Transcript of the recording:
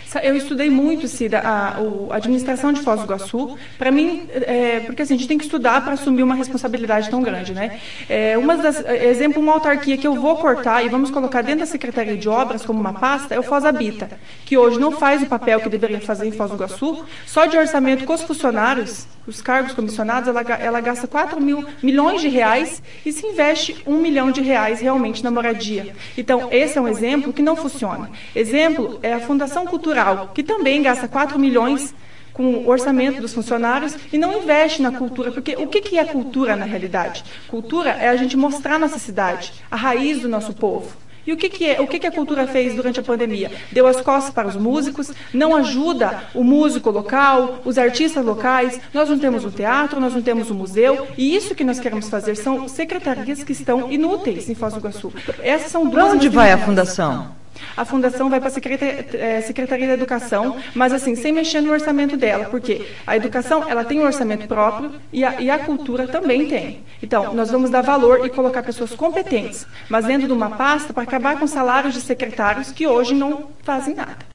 Eu estudei muito, Cida, a administração de Foz do Iguaçu. Para mim, porque assim, a gente tem que estudar para assumir uma responsabilidade tão grande, né? Exemplo, uma autarquia que eu vou cortar e vamos colocar dentro da Secretaria de Obras como uma pasta é o Foz Habita, que hoje não faz o papel que deveria fazer em Foz do Iguaçu. Só de orçamento com os funcionários, os cargos comissionados, ela gasta 4 milhões de reais e se investe 1 milhão de reais realmente na moradia. Então, esse é um exemplo que não funciona. Exemplo é a Fundação Cultural, que também gasta 4 milhões com o orçamento dos funcionários e não investe na cultura, porque o que é cultura na realidade? Cultura é a gente mostrar a nossa cidade, a raiz do nosso povo. E o que a cultura fez durante a pandemia? Deu as costas para os músicos, não ajuda o músico local, os artistas locais, nós não temos o teatro, nós não temos o museu, e isso que nós queremos fazer são secretarias que estão inúteis em Foz do Iguaçu. Essas são duas. Para onde vai a fundação? A fundação vai para a Secretaria da Educação, mas assim, sem mexer no orçamento dela, porque a educação ela tem um orçamento próprio e a cultura também tem. Então, nós vamos dar valor e colocar pessoas competentes, mas dentro de uma pasta para acabar com salários de secretários que hoje não fazem nada.